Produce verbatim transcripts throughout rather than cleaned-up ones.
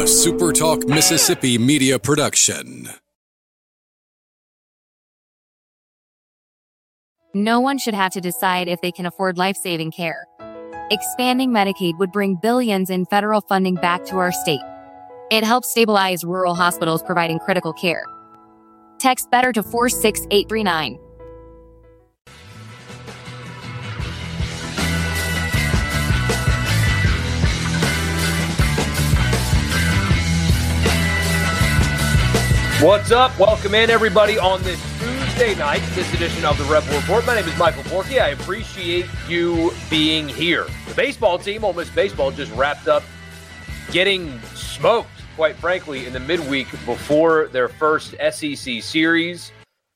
SuperTalk Mississippi media production. No one should have to decide if they can afford life-saving care. Expanding Medicaid would bring billions in federal funding back to our state. It helps stabilize rural hospitals providing critical care. Text BETTER to four six eight three nine. What's up? Welcome in, everybody, on this Tuesday night, this edition of the Rebel Report. My name is Michael Borky. I appreciate you being here. The baseball team, Ole Miss Baseball, just wrapped up getting smoked, quite frankly, in the midweek before their first S E C series.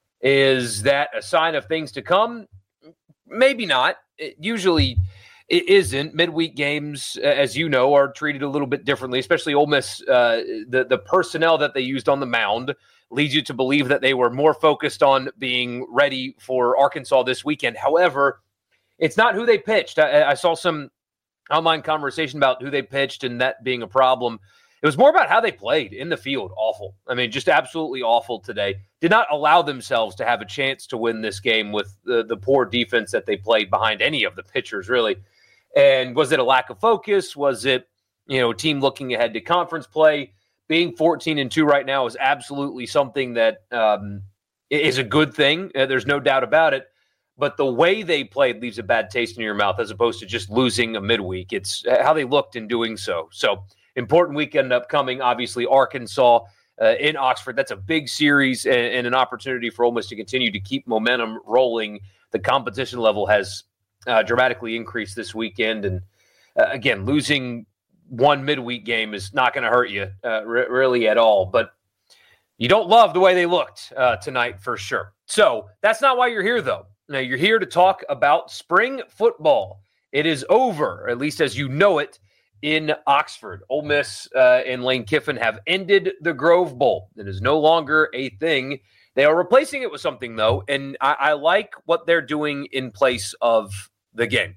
Is that a sign of things to come? Maybe not. It usually it isn't. Midweek games, as you know, are treated a little bit differently, especially Ole Miss. Uh, the, the personnel that they used on the mound leads you to believe that they were more focused on being ready for Arkansas this weekend. However, it's not who they pitched. I, I saw some online conversation about who they pitched and that being a problem. It was more about how they played in the field. Awful. I mean, just absolutely awful today. Did not allow themselves to have a chance to win this game with the, the poor defense that they played behind any of the pitchers, really. And was it a lack of focus? Was it, you know, a team looking ahead to conference play? Being fourteen and two right now is absolutely something that um, is a good thing. Uh, there's no doubt about it. But the way they played leaves a bad taste in your mouth as opposed to just losing a midweek. It's how they looked in doing so. So important weekend upcoming. Obviously, Arkansas uh, in Oxford. That's a big series and, and an opportunity for Ole Miss to continue to keep momentum rolling. The competition level has Uh, dramatically increased this weekend. And uh, again, losing one midweek game is not going to hurt you uh, r- really at all. But you don't love the way they looked uh, tonight for sure. So that's not why you're here, though. Now, you're here to talk about spring football. It is over, at least as you know it, in Oxford. Ole Miss uh, and Lane Kiffin have ended the Grove Bowl. It is no longer a thing. They are replacing it with something, though, and I, I like what they're doing in place of the game.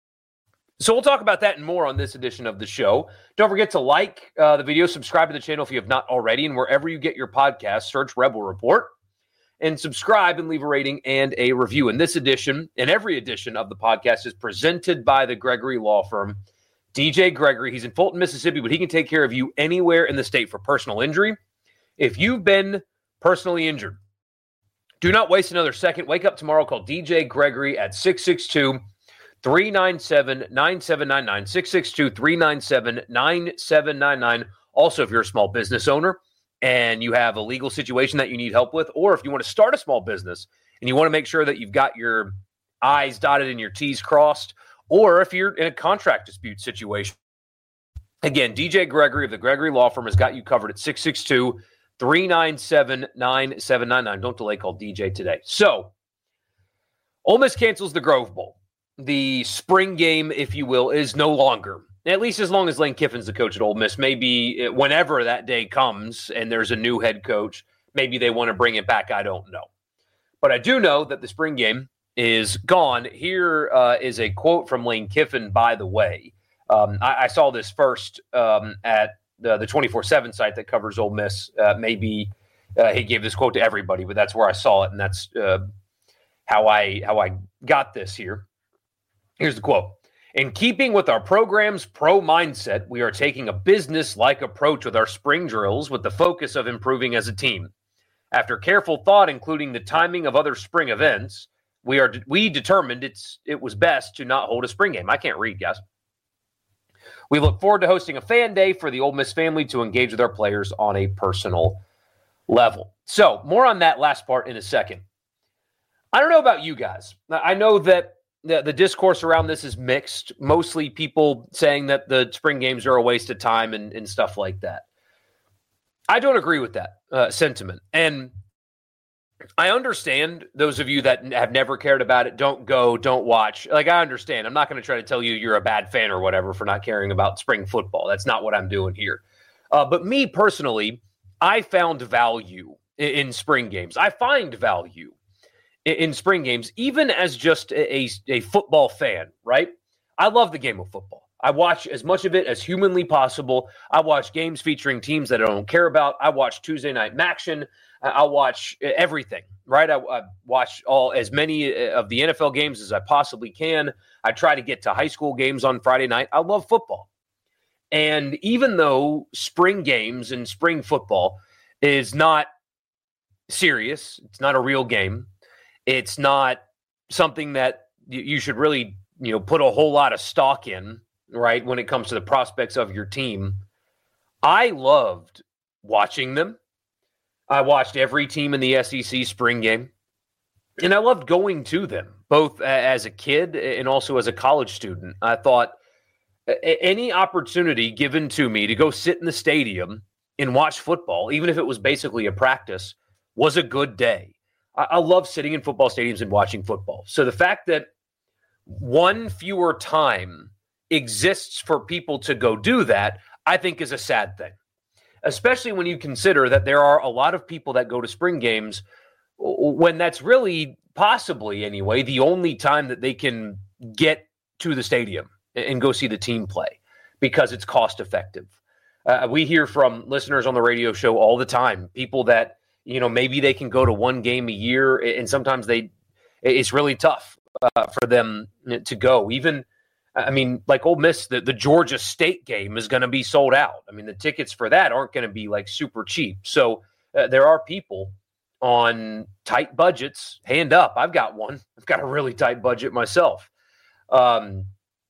So we'll talk about that and more on this edition of the show. Don't forget to like uh, the video, subscribe to the channel if you have not already, and wherever you get your podcast, search Rebel Report, and subscribe and leave a rating and a review. And this edition, and every edition of the podcast, is presented by the Gregory Law Firm. D J Gregory, he's in Fulton, Mississippi, but he can take care of you anywhere in the state for personal injury. If you've been personally injured, do not waste another second. Wake up tomorrow. Call D J Gregory at six six two, three nine seven, nine seven nine nine, six six two, three nine seven, nine seven nine nine. Also, if you're a small business owner and you have a legal situation that you need help with, or if you want to start a small business and you want to make sure that you've got your I's dotted and your T's crossed, or if you're in a contract dispute situation, again, D J Gregory of the Gregory Law Firm has got you covered at six six two, three nine seven, nine seven nine nine. Don't delay, call D J today. So, Ole Miss cancels the Grove Bowl. The spring game, if you will, is no longer, at least as long as Lane Kiffin's the coach at Ole Miss. Maybe whenever that day comes and there's a new head coach, maybe they want to bring it back. I don't know. But I do know that the spring game is gone. Here uh, is a quote from Lane Kiffin, by the way. Um, I, I saw this first um, at the, the twenty-four seven site that covers Ole Miss. Uh, maybe uh, he gave this quote to everybody, but that's where I saw it, and that's uh, how I how I got this here. Here's the quote. In keeping with our program's pro mindset, we are taking a business-like approach with our spring drills with the focus of improving as a team. After careful thought, including the timing of other spring events, we are we determined it's it was best to not hold a spring game. I can't read, guys. We look forward to hosting a fan day for the Ole Miss family to engage with our players on a personal level. So, more on that last part in a second. I don't know about you guys. I know that the, the discourse around this is mixed. Mostly people saying that the spring games are a waste of time and, and stuff like that. I don't agree with that uh, sentiment. And I understand those of you that have never cared about it, don't go, don't watch. Like, I understand. I'm not going to try to tell you you're a bad fan or whatever for not caring about spring football. That's not what I'm doing here. Uh, but me personally, I found value in, in spring games. I find value in, in spring games, even as just a, a, a football fan, right? I love the game of football. I watch as much of it as humanly possible. I watch games featuring teams that I don't care about. I watch Tuesday Night Maction. I watch everything, right? I, I watch all as many of the N F L games as I possibly can. I try to get to high school games on Friday night. I love football. And even though spring games and spring football is not serious, it's not a real game, it's not something that you should really, you know, put a whole lot of stock in, right, when it comes to the prospects of your team, I loved watching them. I watched every team in the S E C spring game, and I loved going to them, both as a kid and also as a college student. I thought any opportunity given to me to go sit in the stadium and watch football, even if it was basically a practice, was a good day. I, I love sitting in football stadiums and watching football. So the fact that one fewer time exists for people to go do that, I think is a sad thing. Especially when you consider that there are a lot of people that go to spring games when that's really, possibly anyway, the only time that they can get to the stadium and go see the team play because it's cost effective. Uh, we hear from listeners on the radio show all the time, people that, you know, maybe they can go to one game a year, and sometimes they, it's really tough uh, for them to go. Even I mean, like Ole Miss, the, the Georgia State game is going to be sold out. I mean, the tickets for that aren't going to be like super cheap. So uh, there are people on tight budgets. Hand up. I've got one. I've got a really tight budget myself. Um,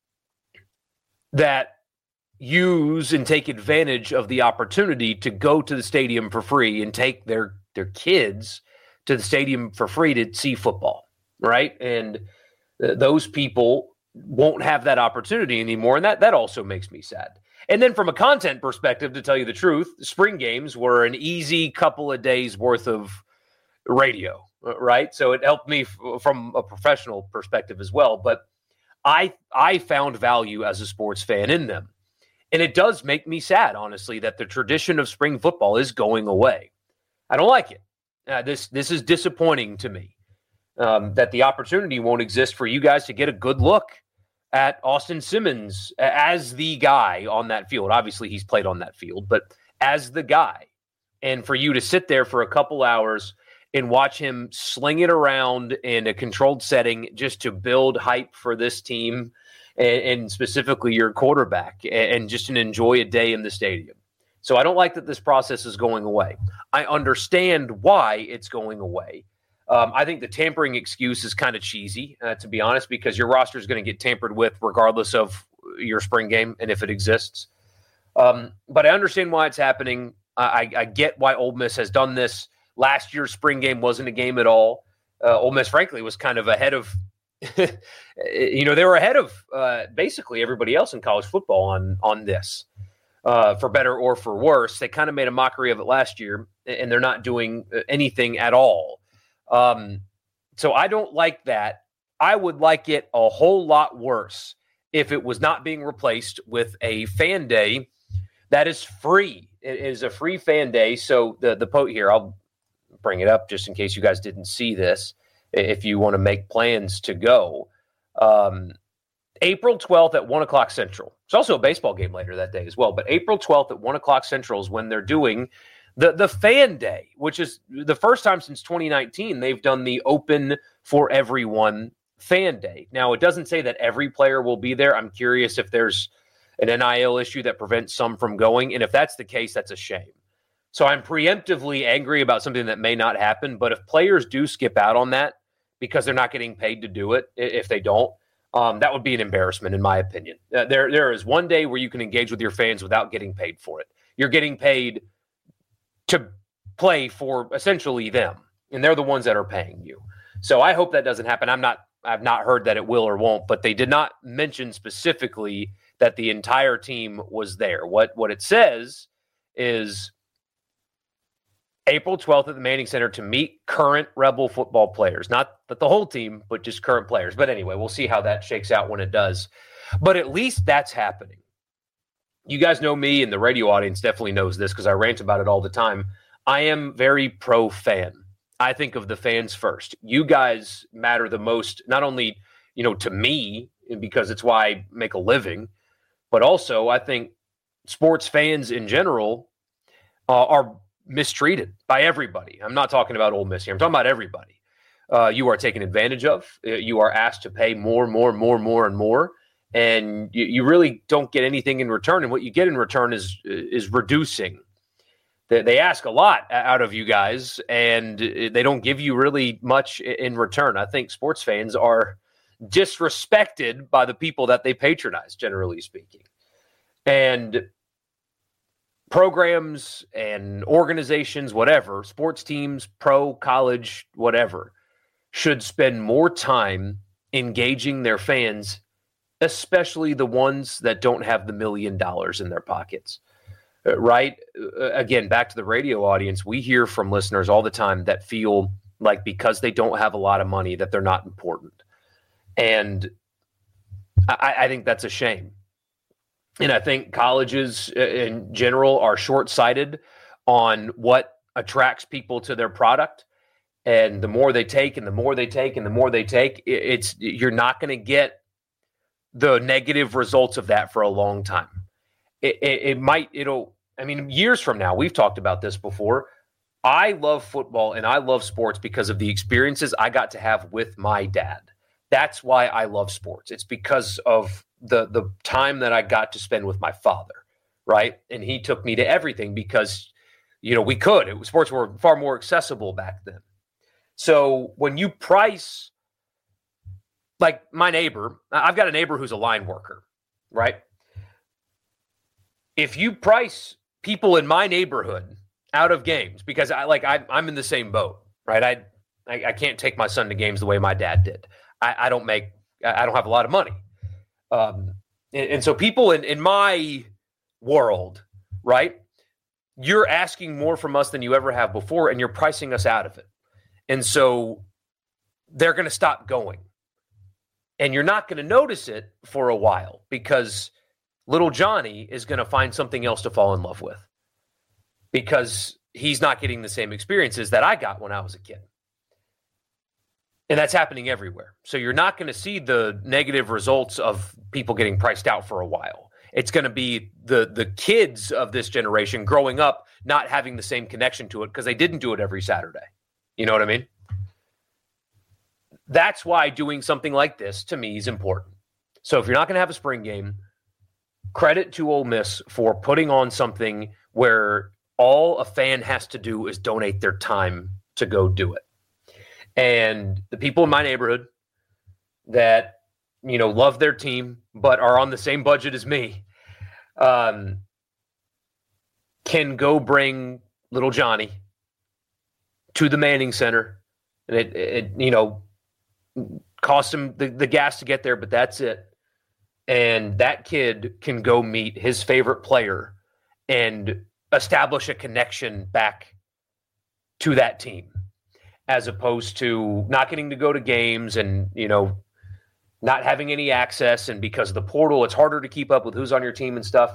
that use and take advantage of the opportunity to go to the stadium for free and take their, their kids to the stadium for free to see football. Right. And th- those people won't have that opportunity anymore, and that that also makes me sad. And then from a content perspective, to tell you the truth, spring games were an easy couple of days worth of radio, right? So it helped me f- from a professional perspective as well. But I I found value as a sports fan in them. And it does make me sad, honestly, that the tradition of spring football is going away. I don't like it. Uh, this this is disappointing to me. Um, that the opportunity won't exist for you guys to get a good look at Austin Simmons as the guy on that field. Obviously, he's played on that field, but as the guy. And for you to sit there for a couple hours and watch him sling it around in a controlled setting just to build hype for this team and, and specifically your quarterback, and just an enjoy a day in the stadium. So I don't like that this process is going away. I understand why it's going away. Um, I think the tampering excuse is kind of cheesy, uh, to be honest, because your roster is going to get tampered with regardless of your spring game and if it exists. Um, but I understand why it's happening. I, I get why Ole Miss has done this. Last year's spring game wasn't a game at all. Uh, Ole Miss, frankly, was kind of ahead of, you know, they were ahead of uh, basically everybody else in college football on on this, uh, for better or for worse. They kind of made a mockery of it last year, and they're not doing anything at all. Um, so I don't like that. I would like it a whole lot worse if it was not being replaced with a fan day that is free. It is a free fan day. So the, the po here, I'll bring it up just in case you guys didn't see this, if you want to make plans to go. Um, April twelfth at one o'clock Central. It's also a baseball game later that day as well, but April twelfth at one o'clock Central is when they're doing The the fan day, which is the first time since twenty nineteen they've done the open for everyone fan day. Now, it doesn't say that every player will be there. I'm curious if there's an N I L issue that prevents some from going. And if that's the case, that's a shame. So I'm preemptively angry about something that may not happen. But if players do skip out on that because they're not getting paid to do it, if they don't, um, that would be an embarrassment, in my opinion. Uh, there, there is one day where you can engage with your fans without getting paid for it. You're getting paid to play for essentially them, and they're the ones that are paying you. So I hope that doesn't happen. I'm not, I've not heard that it will or won't, but they did not mention specifically that the entire team was there. What, what it says is April twelfth at the Manning Center to meet current Rebel football players, not that the whole team, but just current players. But anyway, we'll see how that shakes out when it does. But at least that's happening. You guys know me, and the radio audience definitely knows this because I rant about it all the time. I am very pro-fan. I think of the fans first. You guys matter the most, not only, you know, to me, because it's why I make a living, But also, I think sports fans in general uh, are mistreated by everybody. I'm not talking about Ole Miss here. I'm talking about everybody. Uh, you are taken advantage of. You are asked to pay more, more, more, more, and more. And you, you really don't get anything in return. And what you get in return is is reducing. They, they ask a lot out of you guys, and they don't give you really much in return. I think sports fans are disrespected by the people that they patronize, generally speaking. And programs and organizations, whatever, sports teams, pro, college, whatever, should spend more time engaging their fans, especially the ones that don't have the million dollars in their pockets, uh, right? Uh, again, back to the radio audience, we hear from listeners all the time that feel like because they don't have a lot of money that they're not important. And I, I think that's a shame. And I think colleges in general are short-sighted on what attracts people to their product. And the more they take and the more they take and the more they take, it's you're not going to get the negative results of that for a long time. It, it, it might, it'll, I mean, years from now, we've talked about this before. I love football and I love sports because of the experiences I got to have with my dad. That's why I love sports. It's because of the the time that I got to spend with my father, right? And he took me to everything because, you know, we could. It was, sports were far more accessible back then. So when you price, like my neighbor, I've got a neighbor who's a line worker, right? If you price people in my neighborhood out of games, because I like I, I'm in the same boat, right? I, I I can't take my son to games the way my dad did. I, I don't make, I don't have a lot of money. Um, and, and so people in, in my world, right, you're asking more from us than you ever have before, and you're pricing us out of it. And so they're going to stop going. And you're not going to notice it for a while because little Johnny is going to find something else to fall in love with because he's not getting the same experiences that I got when I was a kid. And that's happening everywhere. So you're not going to see the negative results of people getting priced out for a while. It's going to be the the kids of this generation growing up not having the same connection to it because they didn't do it every Saturday. You know what I mean? That's why doing something like this, to me, is important. So if you're not going to have a spring game, credit to Ole Miss for putting on something where all a fan has to do is donate their time to go do it. And the people in my neighborhood that, you know, love their team but are on the same budget as me um, can go bring little Johnny to the Manning Center. And it, it you know, costs him the, the gas to get there, but that's it. And that kid can go meet his favorite player and establish a connection back to that team, as opposed to not getting to go to games and, you know, not having any access. And because of the portal, it's harder to keep up with who's on your team and stuff.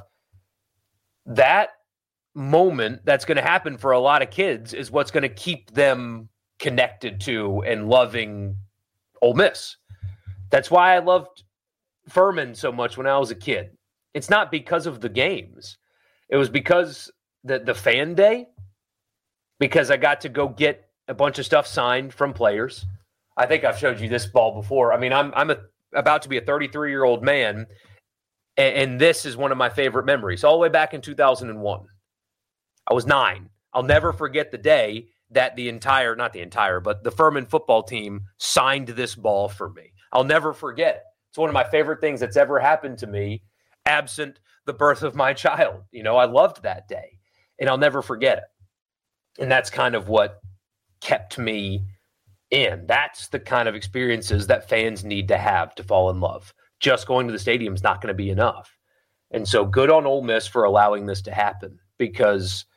That moment that's going to happen for a lot of kids is what's going to keep them connected to and loving Ole Miss. That's why I loved Furman so much when I was a kid. It's not because of the games. It was because the, the fan day, because I got to go get a bunch of stuff signed from players. I think I've showed you this ball before. I mean, I'm I'm a, about to be a thirty-three-year-old man, and, and this is one of my favorite memories. All the way back in two thousand one. I was nine. I'll never forget the day that the entire, not the entire, but the Furman football team signed this ball for me. I'll never forget it. It's one of my favorite things that's ever happened to me, absent the birth of my child. You know, I loved that day, and I'll never forget it. And that's kind of what kept me in. That's the kind of experiences that fans need to have to fall in love. Just going to the stadium is not going to be enough. And so good on Ole Miss for allowing this to happen, because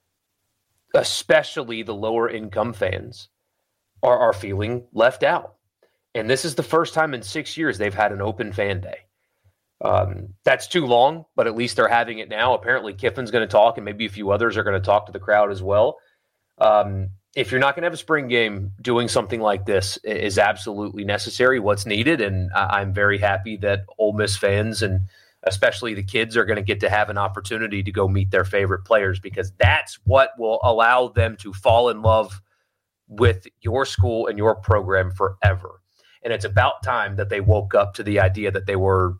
especially the lower income fans are, are feeling left out. And this is the first time in six years they've had an open fan day. Um, that's too long, but at least they're having it now. Apparently Kiffin's going to talk, and maybe a few others are going to talk to the crowd as well. Um, if you're not going to have a spring game, doing something like this is absolutely necessary, what's needed. And I'm very happy that Ole Miss fans and especially the kids, are going to get to have an opportunity to go meet their favorite players, because that's what will allow them to fall in love with your school and your program forever. And it's about time that they woke up to the idea that they were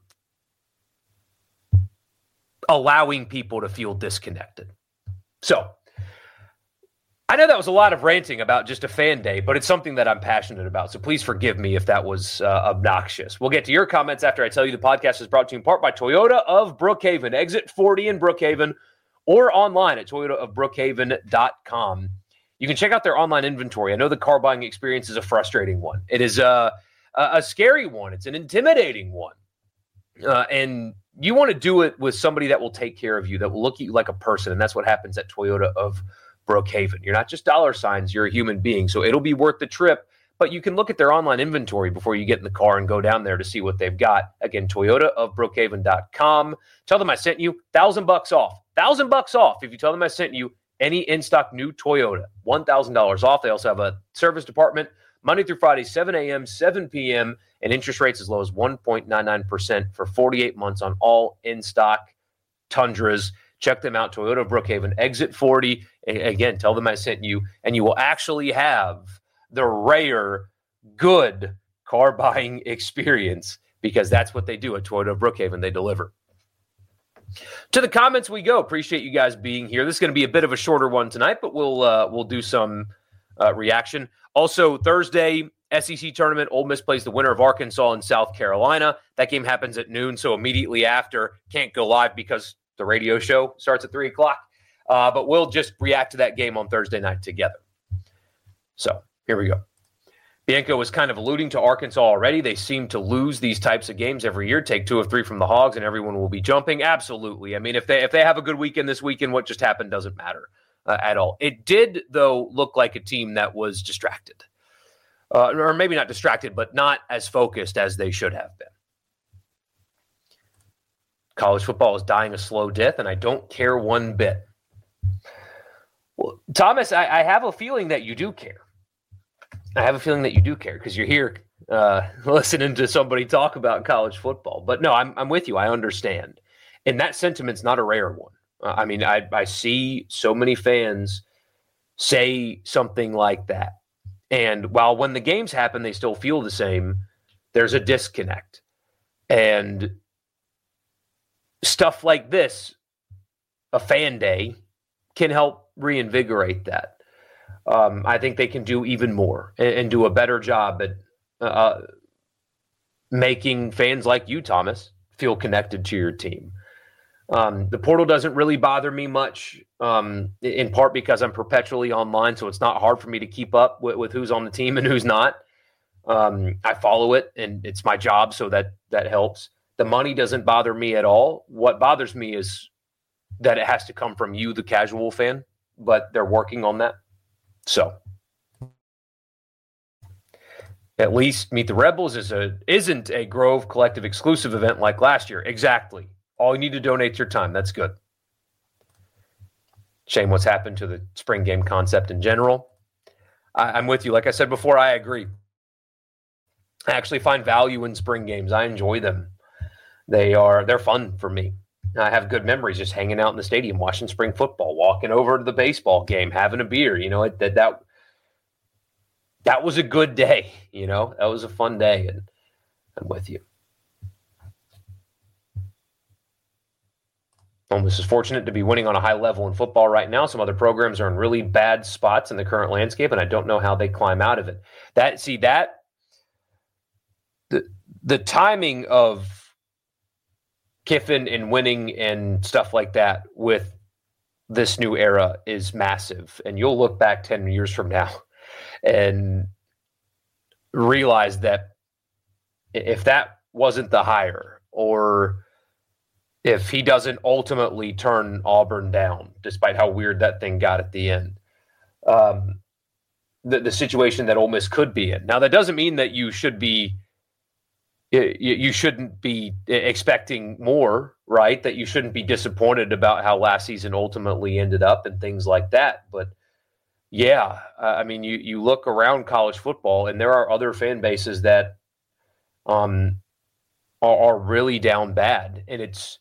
allowing people to feel disconnected. So I know that was a lot of ranting about just a fan day, but it's something that I'm passionate about. So please forgive me if that was uh, obnoxious. We'll get to your comments after I tell you the podcast is brought to you in part by Toyota of Brookhaven. Exit forty in Brookhaven, or online at toyota of brookhaven dot com. You can check out their online inventory. I know the car buying experience is a frustrating one. It is a, a, a scary one. It's an intimidating one. Uh, and you want to do it with somebody that will take care of you, that will look at you like a person. And that's what happens at Toyota of Brookhaven. You're not just dollar signs, you're a human being. So it'll be worth the trip, but you can look at their online inventory before you get in the car and go down there to see what they've got. Again, toyota of brookhaven dot com. Tell them I sent you. Thousand bucks off. Thousand bucks off if you tell them I sent you any in-stock new Toyota. One thousand dollars off. They also have a service department Monday through Friday, seven a.m., seven p.m., and interest rates as low as one point nine nine percent for forty-eight months on all in-stock Tundras. Check them out, Toyota of Brookhaven, exit forty. Again, tell them I sent you, and you will actually have the rare, good car buying experience, because that's what they do at Toyota of Brookhaven. They deliver. To the comments we go. Appreciate you guys being here. This is going to be a bit of a shorter one tonight, but we'll uh, we'll do some uh, reaction. Also, Thursday, S E C tournament, Ole Miss plays the winner of Arkansas and South Carolina. That game happens at noon, so immediately after, can't go live because the radio show starts at three o'clock. Uh, but we'll just react to that game on Thursday night together. So here we go. Bianco was kind of alluding to Arkansas already. They seem to lose these types of games every year, take two of three from the Hogs, and everyone will be jumping. Absolutely. I mean, if they if they have a good weekend this weekend, what just happened doesn't matter uh, at all. It did, though, look like a team that was distracted. Uh, or maybe not distracted, but not as focused as they should have been. College football is dying a slow death, and I don't care one bit. Well, Thomas, I, I have a feeling that you do care. I have a feeling that you do care because you're here uh, listening to somebody talk about college football. But no, I'm I'm with you. I understand. And that sentiment's not a rare one. Uh, I mean, I, I see so many fans say something like that. And while when the games happen, they still feel the same, there's a disconnect. And stuff like this, a fan day, can help reinvigorate that. Um, I think they can do even more and, and do a better job at uh, making fans like you, Thomas, feel connected to your team. Um, the portal doesn't really bother me much, um, in part because I'm perpetually online, so it's not hard for me to keep up with, with who's on the team and who's not. Um, I follow it, and it's my job, so that that helps. The money doesn't bother me at all. What bothers me is that it has to come from you, the casual fan, but they're working on that. So at least Meet the Rebels is a, isn't a Grove Collective exclusive event like last year. Exactly. All you need to donate your time. That's good. Shame what's happened to the spring game concept in general. I, I'm with you. Like I said before, I agree. I actually find value in spring games. I enjoy them. They are, they're fun for me. I have good memories just hanging out in the stadium, watching spring football, walking over to the baseball game, having a beer. You know, it, that that that was a good day. You know, that was a fun day, and I'm with you. Ole Miss is fortunate to be winning on a high level in football right now. Some other programs are in really bad spots in the current landscape, and I don't know how they climb out of it. That see that the the timing of Kiffin and winning and stuff like that with this new era is massive. And you'll look back ten years from now and realize that if that wasn't the hire, or if he doesn't ultimately turn Auburn down, despite how weird that thing got at the end, um, the, the situation that Ole Miss could be in. Now, that doesn't mean that you should be You shouldn't be expecting more, right? That you shouldn't be disappointed about how last season ultimately ended up and things like that. But yeah, I mean, you, you look around college football and there are other fan bases that um, are, are really down bad. And it's,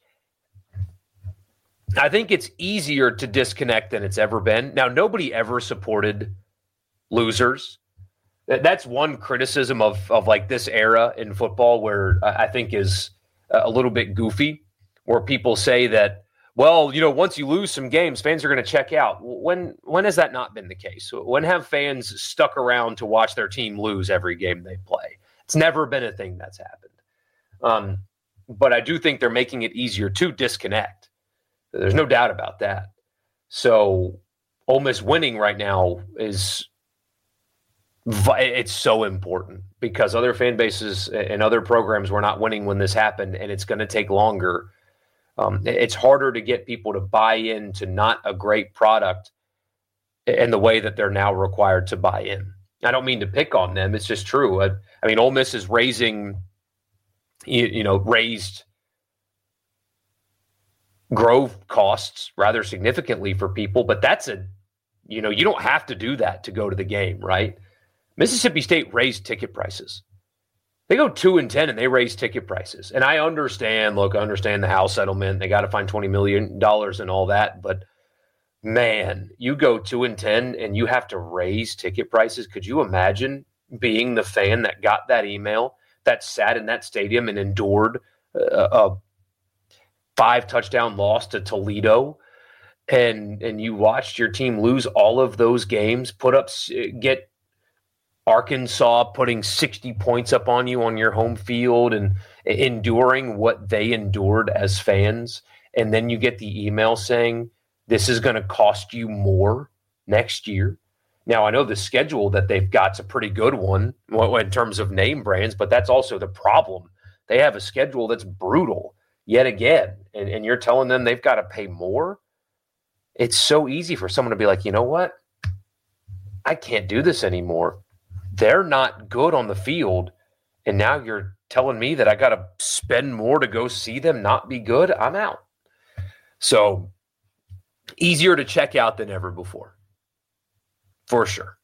I think it's easier to disconnect than it's ever been. Now, nobody ever supported losers. That's one criticism of, of like this era in football where I think is a little bit goofy, where people say that, well, you know, once you lose some games, fans are going to check out. When when has that not been the case? When have fans stuck around to watch their team lose every game they play? It's never been a thing that's happened. Um, but I do think they're making it easier to disconnect. There's no doubt about that. So Ole Miss winning right now is it's so important because other fan bases and other programs were not winning when this happened, and it's going to take longer. Um, it's harder to get people to buy into not a great product in the way that they're now required to buy in. I don't mean to pick on them. It's just true. I, I mean, Ole Miss is raising, you, you know, raised growth costs rather significantly for people, but that's a, you know, you don't have to do that to go to the game, right? Mississippi State raised ticket prices. They go two and ten and they raise ticket prices. And I understand, look, I understand the House settlement. They got to find twenty million dollars and all that. But man, you go two and ten and you have to raise ticket prices. Could you imagine being the fan that got that email, that sat in that stadium and endured a, a five touchdown loss to Toledo? And, and you watched your team lose all of those games, put up, get Arkansas putting sixty points up on you on your home field and enduring what they endured as fans. And then you get the email saying this is going to cost you more next year. Now, I know the schedule that they've got is a pretty good one in terms of name brands, but that's also the problem. They have a schedule that's brutal yet again. And, and you're telling them they've got to pay more. It's so easy for someone to be like, you know what? I can't do this anymore. They're not good on the field, and now you're telling me that I got to spend more to go see them not be good? I'm out. So easier to check out than ever before, for sure.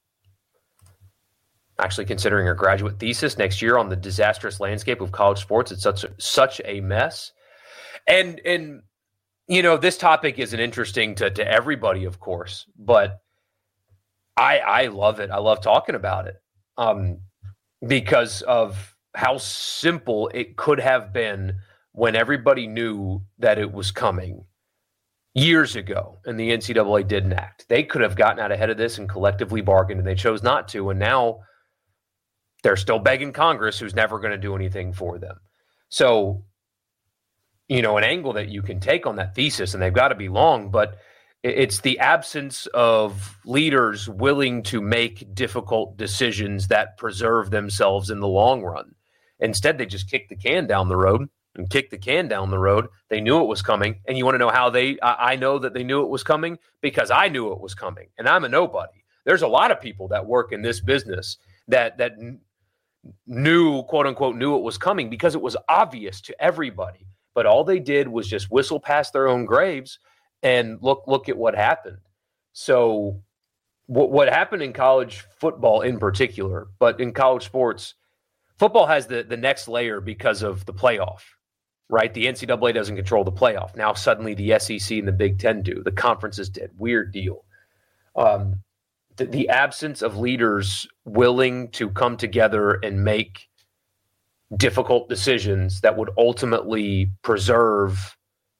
Actually considering her graduate thesis next year on the disastrous landscape of college sports. It's such a, such a mess. And, and you know, this topic isn't interesting to, to everybody, of course, but I, I love it. I love talking about it. Um, because of how simple it could have been when everybody knew that it was coming years ago and the N C double A didn't act. They could have gotten out ahead of this and collectively bargained, and they chose not to. And now they're still begging Congress, who's never going to do anything for them. So, you know, an angle that you can take on that thesis, and they've got to be long, but it's the absence of leaders willing to make difficult decisions that preserve themselves in the long run. Instead, they just kick the can down the road and kick the can down the road. They knew it was coming. And you want to know how they, I know that they knew it was coming because I knew it was coming and I'm a nobody. There's a lot of people that work in this business that, that knew, quote unquote, knew it was coming because it was obvious to everybody. But all they did was just whistle past their own graves. And look, look at what happened. So what, what happened in college football in particular, but in college sports, football has the, the next layer because of the playoff, right? The N C double A doesn't control the playoff. Now suddenly the S E C and the Big Ten do. The conferences did. Weird deal. Um, the, the absence of leaders willing to come together and make difficult decisions that would ultimately preserve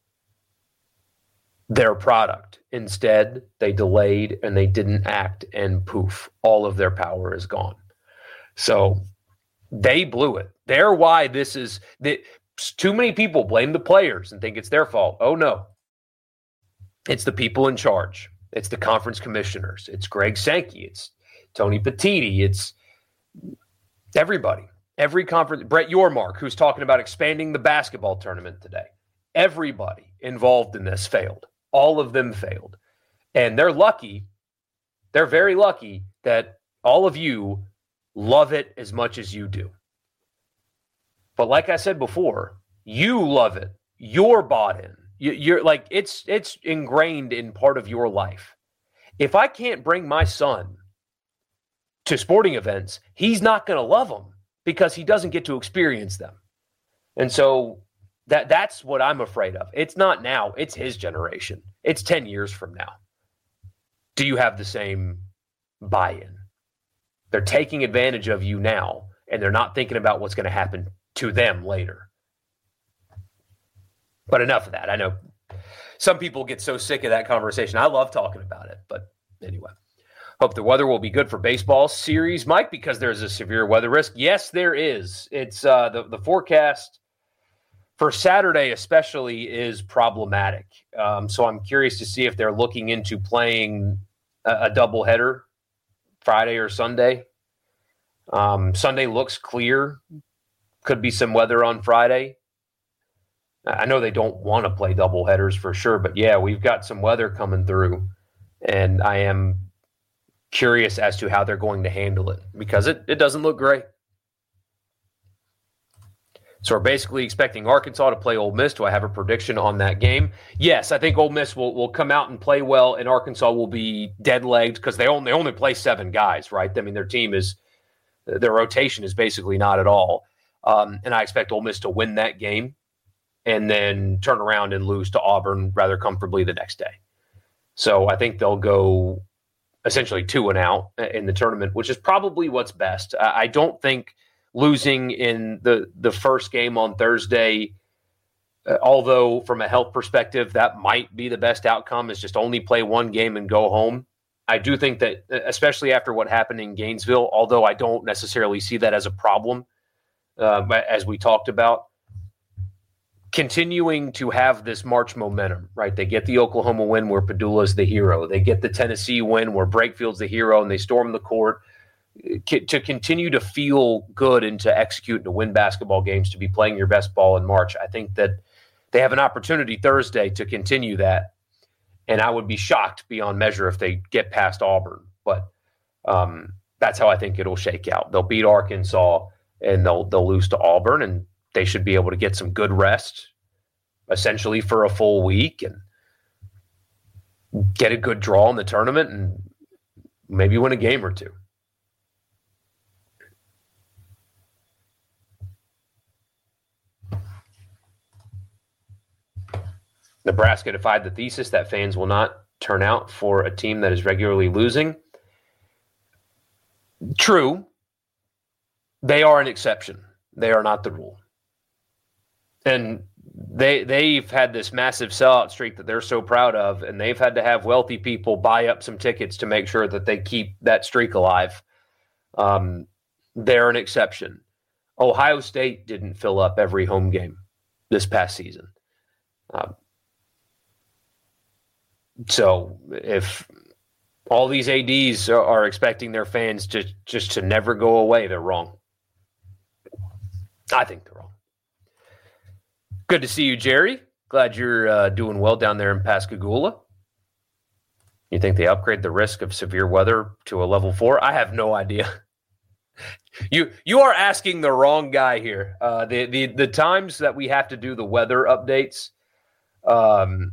their product. Instead, they delayed and they didn't act, and poof, all of their power is gone. So they blew it. They're why this is that. Too many people blame the players and think it's their fault. Oh no, it's the people in charge. It's the conference commissioners. It's Greg Sankey. It's Tony Petitti. It's everybody. Every conference. Brett Yormark, who's talking about expanding the basketball tournament today. Everybody involved in this failed. All of them failed. And they're lucky, they're very lucky that all of you love it as much as you do. But like I said before, you love it. You're bought in. You're like, it's it's ingrained in part of your life. If I can't bring my son to sporting events, he's not going to love them because he doesn't get to experience them. And so that that's what I'm afraid of. It's not now. It's his generation. It's ten years from now. Do you have the same buy-in? They're taking advantage of you now, and they're not thinking about what's going to happen to them later. But enough of that. I know some people get so sick of that conversation. I love talking about it. But anyway, hope the weather will be good for baseball series, Mike, because there's a severe weather risk. Yes, there is. It's uh, the, the forecast for Saturday especially is problematic. Um, so I'm curious to see if they're looking into playing a, a doubleheader Friday or Sunday. Um, Sunday looks clear. Could be some weather on Friday. I know they don't want to play doubleheaders for sure, but yeah, we've got some weather coming through, and I am curious as to how they're going to handle it because it, it doesn't look great. So we're basically expecting Arkansas to play Ole Miss. Do I have a prediction on that game? Yes, I think Ole Miss will, will come out and play well, and Arkansas will be dead-legged because they only, they only play seven guys, right? I mean, their team is – their rotation is basically not at all. Um, and I expect Ole Miss to win that game and then turn around and lose to Auburn rather comfortably the next day. So I think they'll go essentially two and out in the tournament, which is probably what's best. I don't think – losing in the, the first game on Thursday, uh, although from a health perspective, that might be the best outcome is just only play one game and go home. I do think that, especially after what happened in Gainesville, although I don't necessarily see that as a problem, uh, as we talked about, continuing to have this March momentum, right? They get the Oklahoma win where Padula's the hero. They get the Tennessee win where Breakfield's the hero and they storm the court. To continue to feel good and to execute and to win basketball games, to be playing your best ball in March, I think that they have an opportunity Thursday to continue that. And I would be shocked beyond measure if they get past Auburn. But um, that's how I think it'll shake out. They'll beat Arkansas and they'll they'll lose to Auburn, and they should be able to get some good rest, essentially for a full week, and get a good draw in the tournament and maybe win a game or two. Nebraska defied the thesis that fans will not turn out for a team that is regularly losing. True. They are an exception. They are not the rule. And they, they've had this massive sellout streak that they're so proud of, and they've had to have wealthy people buy up some tickets to make sure that they keep that streak alive. Um, they're an exception. Ohio State didn't fill up every home game this past season. Uh, So if all these A Ds are, are expecting their fans to just to never go away, they're wrong. I think they're wrong. Good to see you, Jerry. Glad you're uh, doing well down there in Pascagoula. You think they upgrade the risk of severe weather to a level four? I have no idea. you you are asking the wrong guy here. Uh, the the the times that we have to do the weather updates, um.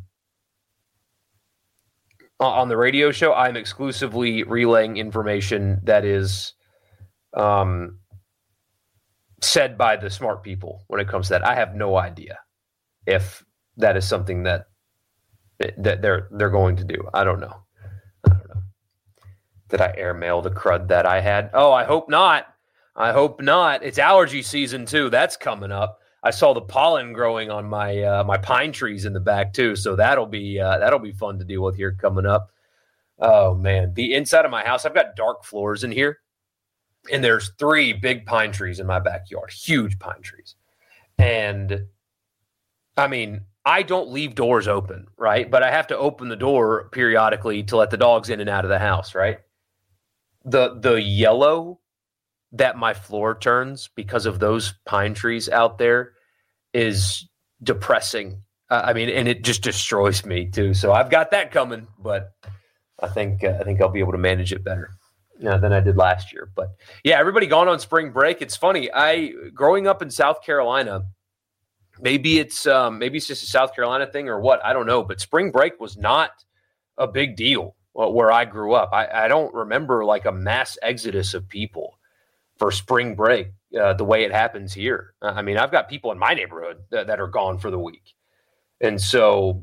on the radio show, I'm exclusively relaying information that is um, said by the smart people when it comes to that. I have no idea if that is something that that they're they're going to do. I don't know. I don't know. Did I airmail the crud that I had? Oh, I hope not. I hope not. It's allergy season too. That's coming up. I saw the pollen growing on my uh, my pine trees in the back too, so that'll be uh, that'll be fun to deal with here coming up. Oh man, the inside of my house, I've got dark floors in here, and there's three big pine trees in my backyard, huge pine trees, and I mean I don't leave doors open, right? But I have to open the door periodically to let the dogs in and out of the house, right? The the yellow that my floor turns because of those pine trees out there is depressing. Uh, I mean, and it just destroys me too. So I've got that coming, but I think uh, I think I'll be able to manage it better uh, than I did last year. But yeah, everybody gone on spring break. It's funny. I growing up in South Carolina, maybe it's um, maybe it's just a South Carolina thing or what, I don't know. But spring break was not a big deal where I grew up. I, I don't remember like a mass exodus of people for spring break uh, the way it happens here. I mean, I've got people in my neighborhood that, that are gone for the week. And so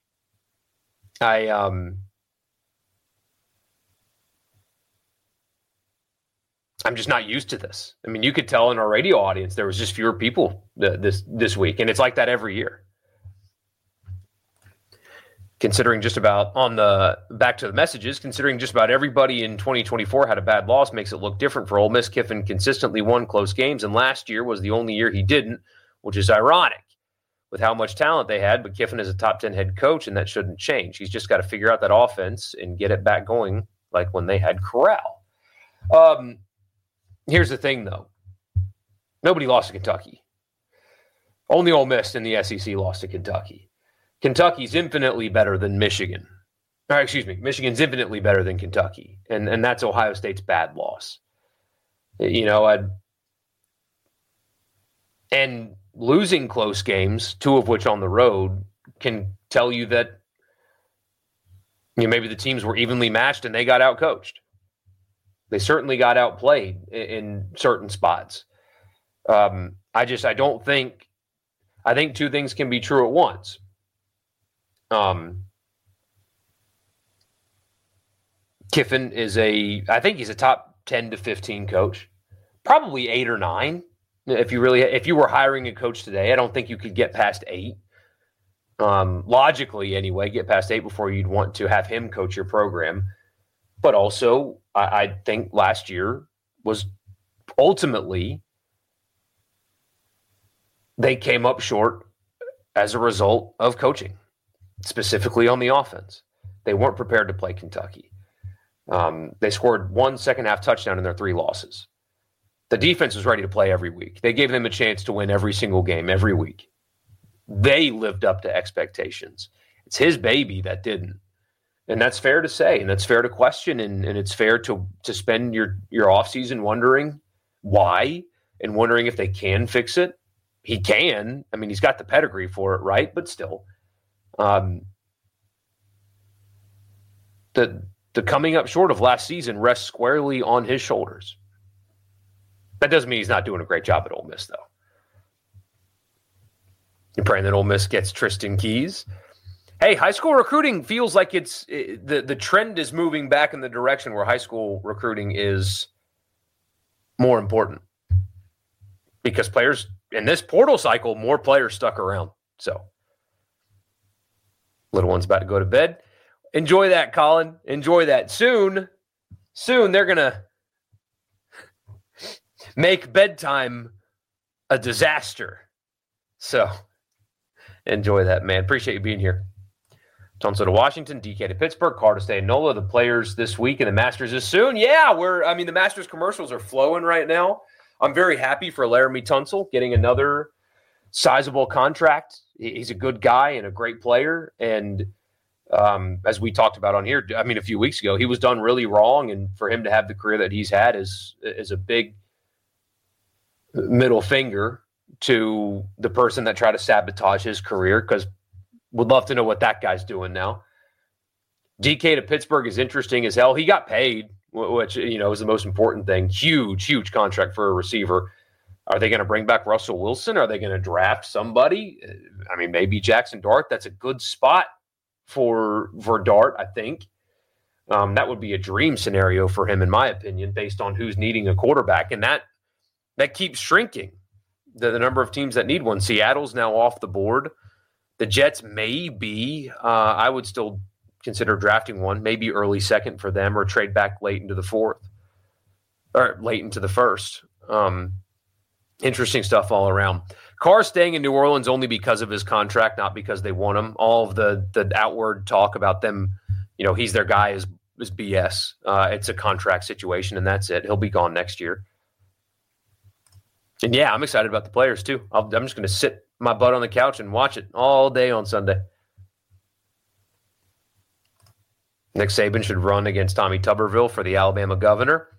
I, um, I'm just not used to this. I mean, you could tell in our radio audience, there was just fewer people th- this, this week. And it's like that every year. Considering just about on the back to the messages, considering just about everybody in twenty twenty-four had a bad loss makes it look different for Ole Miss. Kiffin consistently won close games, and last year was the only year he didn't, which is ironic with how much talent they had. But Kiffin is a top ten head coach, and that shouldn't change. He's just got to figure out that offense and get it back going like when they had Corral. Um, here's the thing, though. Nobody lost to Kentucky. Only Ole Miss in the S E C lost to Kentucky. Kentucky's infinitely better than Michigan. Or excuse me, Michigan's infinitely better than Kentucky. And and that's Ohio State's bad loss. You know, I'd, and losing close games, two of which on the road, can tell you that you know, maybe the teams were evenly matched and they got outcoached. They certainly got outplayed in, in certain spots. Um, I just, I don't think, I think two things can be true at once. Um, Kiffin is a, I think he's a top ten to fifteen coach, probably eight or nine. If you really, if you were hiring a coach today, I don't think you could get past eight. Um, logically, anyway, get past eight before you'd want to have him coach your program. But also, I, I think last year was ultimately they came up short as a result of coaching. Specifically on the offense. They weren't prepared to play Kentucky. Um, they scored one second half touchdown in their three losses. The defense was ready to play every week. They gave them a chance to win every single game every week. They lived up to expectations. It's his baby that didn't. And that's fair to say, and that's fair to question, and, and it's fair to to spend your, your offseason wondering why and wondering if they can fix it. He can. I mean, he's got the pedigree for it, right? But still. Um, the the coming up short of last season rests squarely on his shoulders. That doesn't mean he's not doing a great job at Ole Miss, though. You're praying that Ole Miss gets Tristan Keys. Hey, high school recruiting feels like it's it, the the trend is moving back in the direction where high school recruiting is more important because players in this portal cycle, more players stuck around. So. Little one's about to go to bed. Enjoy that, Colin. Enjoy that. Soon, soon they're going to make bedtime a disaster. So enjoy that, man. Appreciate you being here. Tunsil to Washington, D K to Pittsburgh, Carr to stay in NOLA. The players this week and the Masters is soon. Yeah, we're, I mean, the Masters commercials are flowing right now. I'm very happy for Laramie Tunsil getting another sizable contract. He's a good guy and a great player. And um, as we talked about on here, I mean, a few weeks ago, he was done really wrong. And for him to have the career that he's had is, is a big middle finger to the person that tried to sabotage his career, because would love to know what that guy's doing now. D K to Pittsburgh is interesting as hell. He got paid, which, you know, is the most important thing. Huge, huge contract for a receiver. Are they going to bring back Russell Wilson? Are they going to draft somebody? I mean, maybe Jackson Dart. That's a good spot for, for Dart, I think. Um, that would be a dream scenario for him, in my opinion, based on who's needing a quarterback. And that that keeps shrinking, the, the number of teams that need one. Seattle's now off the board. The Jets may be. Uh, I would still consider drafting one, maybe early second for them, or trade back late into the fourth, or late into the first. Um Interesting stuff all around. Carr staying in New Orleans only because of his contract, not because they want him. All of the the outward talk about them, you know, he's their guy is, is B S. Uh, it's a contract situation, and that's it. He'll be gone next year. And, yeah, I'm excited about the players, too. I'll, I'm just going to sit my butt on the couch and watch it all day on Sunday. Nick Saban should run against Tommy Tuberville for the Alabama governor.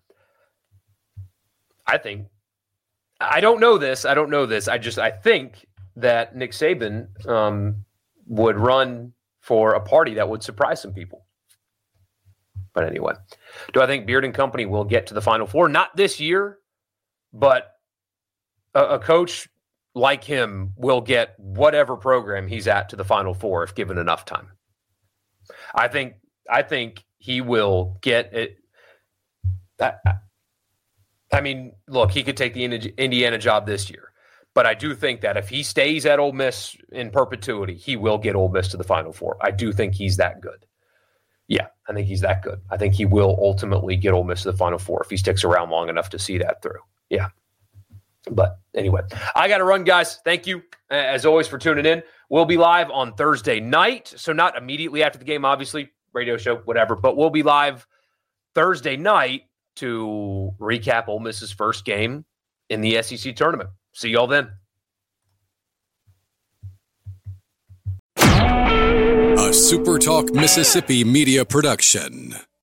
I think I don't know this. I don't know this. I just I think that Nick Saban um, would run for a party that would surprise some people. But anyway, do I think Beard and Company will get to the Final Four? Not this year, but a, a coach like him will get whatever program he's at to the Final Four if given enough time. I think I think he will get it. I, I mean, look, he could take the Indiana job this year, but I do think that if he stays at Ole Miss in perpetuity, he will get Ole Miss to the Final Four. I do think he's that good. Yeah, I think he's that good. I think he will ultimately get Ole Miss to the Final Four if he sticks around long enough to see that through. Yeah. But anyway, I got to run, guys. Thank you, as always, for tuning in. We'll be live on Thursday night, so not immediately after the game, obviously, radio show, whatever, but we'll be live Thursday night to recap Ole Miss's first game in the S E C tournament. See y'all then. A SuperTalk Mississippi media production.